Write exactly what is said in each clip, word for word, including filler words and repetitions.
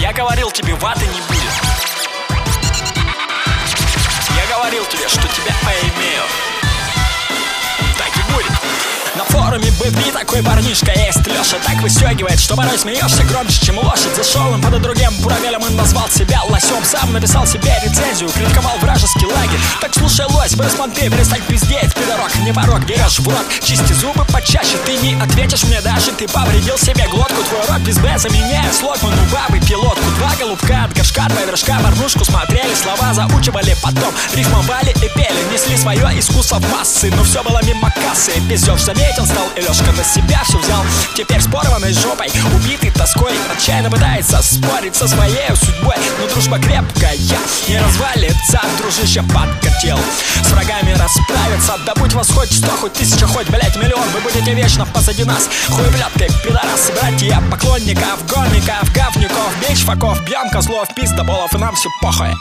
Я говорил тебе, ваты не будет. Я говорил тебе, что тебя поимею. Так и будет. На форуме быдли такой парнишка есть Леша, так выстегивает, что порой смеешься громче, чем лошадь. Зашел им под другим буравелем, он назвал себя лосем. Сам написал себе рецензию, критиковал вражеский лагерь. Так слушай, лось, брысман, ты перестань пиздеть, пидорок, не порог, берешь в рот. Чисти зубы почаще, ты не ответишь мне даже. Ты повредил себе глотку, твой рот без Б заменяет слогман у бабы пилотку. Два голубка от горшка, два вершка, порнушку смотрели, слова заучивали, потом рифмовали и пели. Несли свое искусство в массы, но все было мимо кассы. Пиздеж заметен стал, и Лешка на себя все взял. Теперь с порванной жопой, убитый тоской, отчаянно пытается спорить со своей судьбой. Но дружба крепкая не развалится, дружище подкатил. С врагами расправиться, да будь вас хоть сто, хоть тысяча, хоть, блять, миллион. Вы будете вечно позади нас, хуй, блядь, ты, пидорасы, братья, поклонников, гомиков, говнюков, бич, факов, бьем козлов, пиздоболов, и нам все похуй.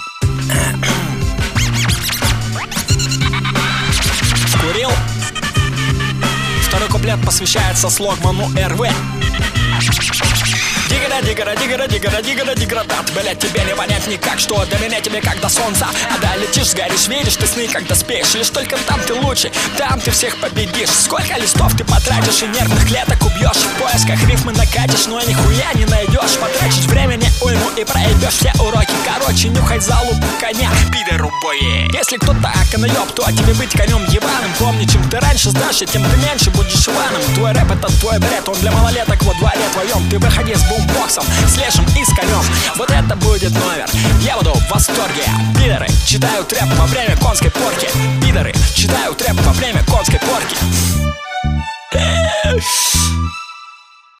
Курил. Второй куплет посвящается слогману эр вэ. Дигара, дигара, дигара, дигара, дигара, деградат. Блять, тебе не понять никак, что до меня тебе как до солнца. А да, летишь, сгоришь, видишь ты сны, когда спишь. Лишь только там ты лучше, там ты всех победишь. Сколько листов ты потратишь и нервных клеток убьешь. В поисках рифмы накатишь, но нихуя не найдешь. Потратишь времени уйму и проебешь все уроки. Короче, нюхай залупу коня, пидор убои. Если кто-то аканаёб, то тебе быть конем ебаным. Помни, чем ты раньше сдашь, тем ты меньше будешь ваном. Твой рэп это твой бред, он для малолеток во дворе твоем. Ты выходи с бумбоксом, с лешим и с конем. Вот это будет номер, я буду в восторге. Пидоры читают рэп во время конской порки. Пидоры читают рэп во время конской порки.